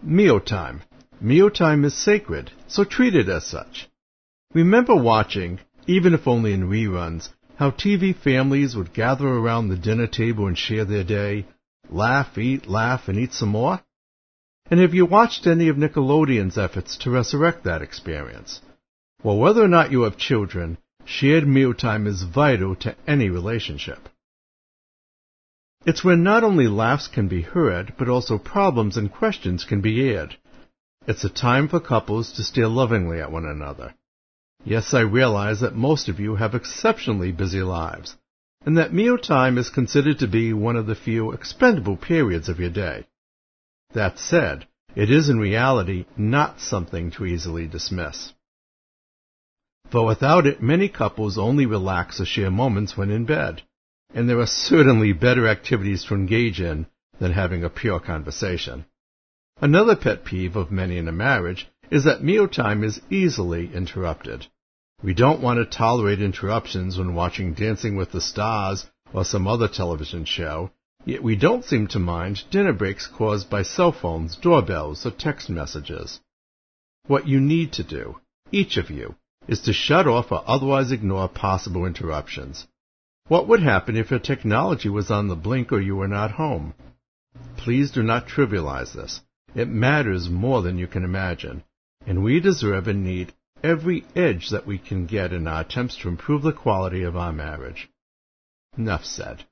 Mealtime. Mealtime is sacred, so treat it as such. Remember watching, even if only in reruns, how TV families would gather around the dinner table and share their day, laugh, and eat some more? And have you watched any of Nickelodeon's efforts to resurrect that experience? Well, whether or not you have children, shared mealtime is vital to any relationship. It's when not only laughs can be heard, but also problems and questions can be aired. It's a time for couples to stare lovingly at one another. Yes, I realize that most of you have exceptionally busy lives, and that mealtime is considered to be one of the few expendable periods of your day. That said, it is in reality not something to easily dismiss. For without it, many couples only relax or share moments when in bed, and there are certainly better activities to engage in than having a pure conversation. Another pet peeve of many in a marriage is that mealtime is easily interrupted. We don't want to tolerate interruptions when watching Dancing with the Stars or some other television show, yet we don't seem to mind dinner breaks caused by cell phones, doorbells, or text messages. What you need to do, each of you, is to shut off or otherwise ignore possible interruptions. What would happen if your technology was on the blink or you were not home? Please do not trivialize this. It matters more than you can imagine, and we deserve and need every edge that we can get in our attempts to improve the quality of our marriage. Enough said.